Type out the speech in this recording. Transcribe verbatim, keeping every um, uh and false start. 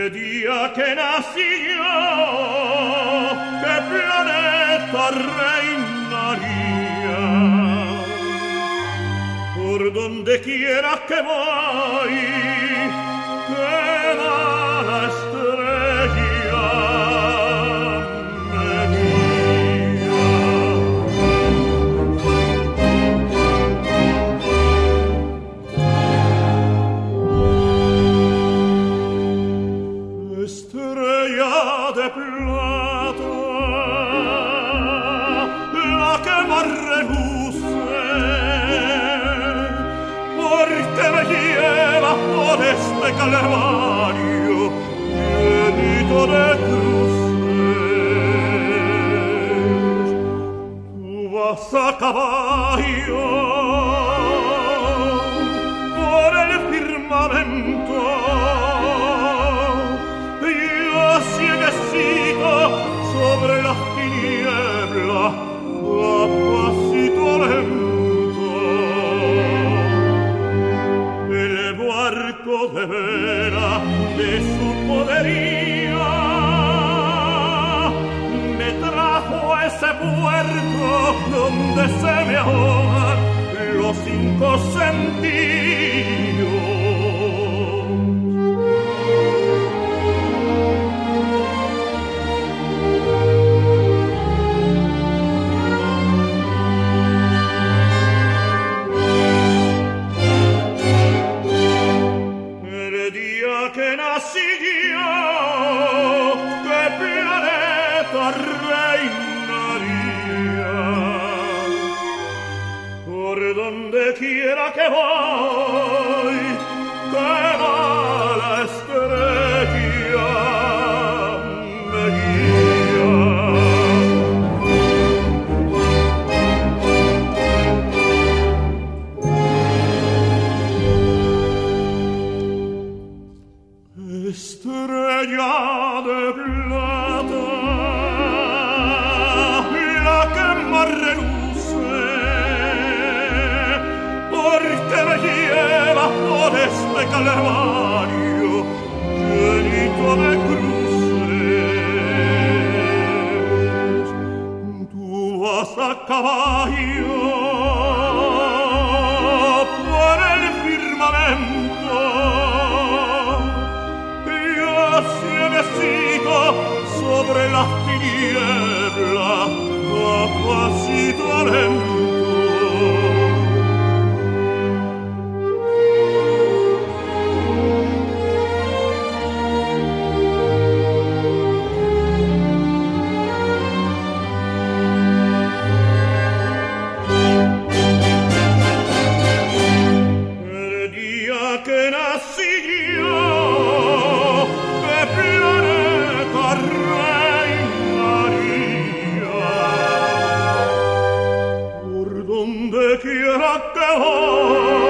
El día que nací yo, ¿qué planeta reinaría? Por donde quiera que voy, queda la estrella me guía. Estrella de plata, la que más reluce, porque me lleva por este calvario llenito de cruces. Tú vas a caballo por el firmamento, yo cieguecito sobre las tinieblas, a pasito lento. El barco de vela de su podería me trajo a ese puerto donde se me ahogan los cinco sentidos. Que nací yo, ¿qué planeta reinaría? Por donde quiera que voy, queda la estrella me guía. Estrella de plata, la que más reluce, porque me lleva por este calvario llenito de cruces. Tú vas a caballo por el firmamento, cieguecito sobre las tinieblas, a pasito lento. El día que nací yo, quiera que voy,